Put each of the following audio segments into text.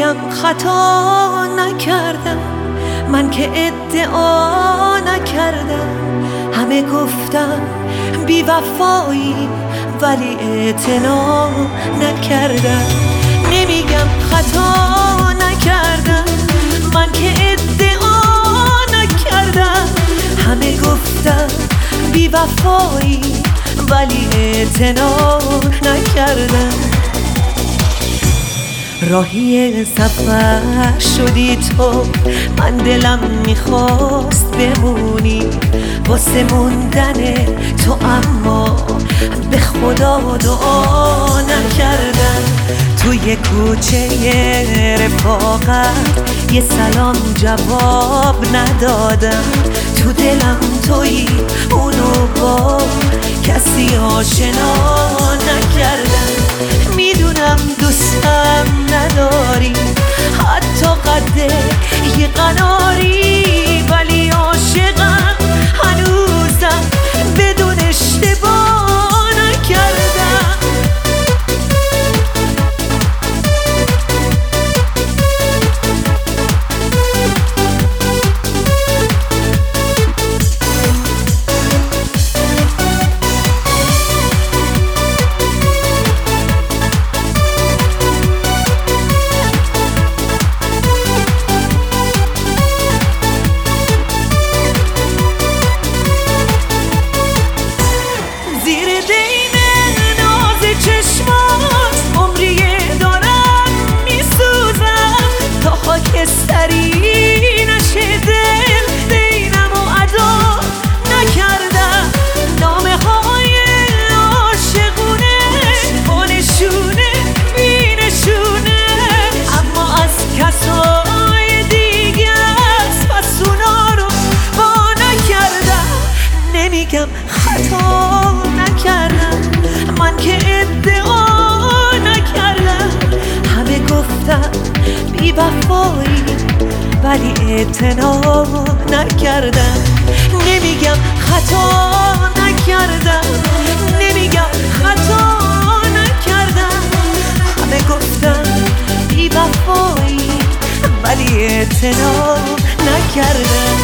نمیگم خطا نکردم، من که ادعا نکردم. همه گفتم بی وفایی ولی اعتنا نکردم. نمیگم خطا نکردم، من که ادعا نکردم. همه گفتم بی وفایی ولی اعتنا نکردم. راهی سفر شدی تو، من دلم میخواست بمونی واسه موندن تو، اما به خدا دعا نکردم. توی کوچه رفاقت یه سلام جواب ندادم. تو دلم تویی، اونو با کسی آشنا نکردم. میدونم دوستم نداری، حتی قد یه قناری، ولی عاشقم هنوزم بدون اشتباه نکردم. خاکستری نشه دل، بینم و ادا نکردم. نامه های عاشقونه با نشونه بی نشونه، اما از کسای دیگه پس اونا رو با نکردم. نمیگم خطا نکردم، من که ادعا نکردم. همه گفتم بی وفایی ولی اعتنا نکردم. نمیگم خطا نکردم، نمیگم خطا نکردم. همه گفتم بی وفایی ولی اعتنا نکردم.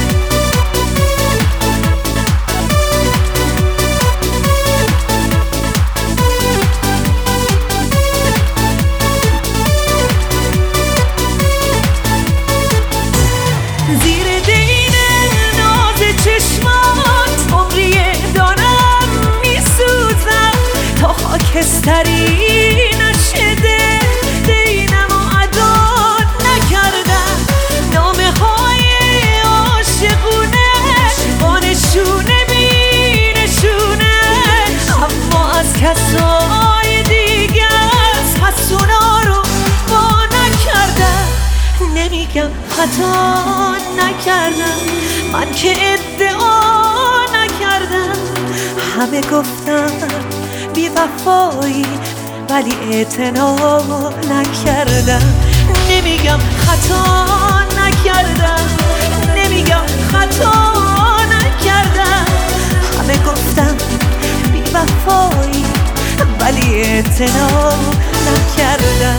خاکستری نشه دل، بینم و ادا نکردم. نامه های عاشقونه با نشونه بی نشونه، اما از کسای دیگه پس اونا رو با نکردم. نمیگم خطا نکردم، من که ادعا نکردم. همه گفتم بی وفایی ولی اعتنا نکردم. نمیگم خطا نکردم، نمیگم خطا نکردم. همه گفتم بی وفایی ولی اعتنا نکردم.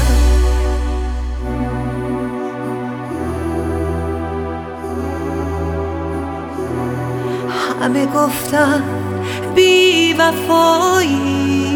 همه گفتم بی وفایی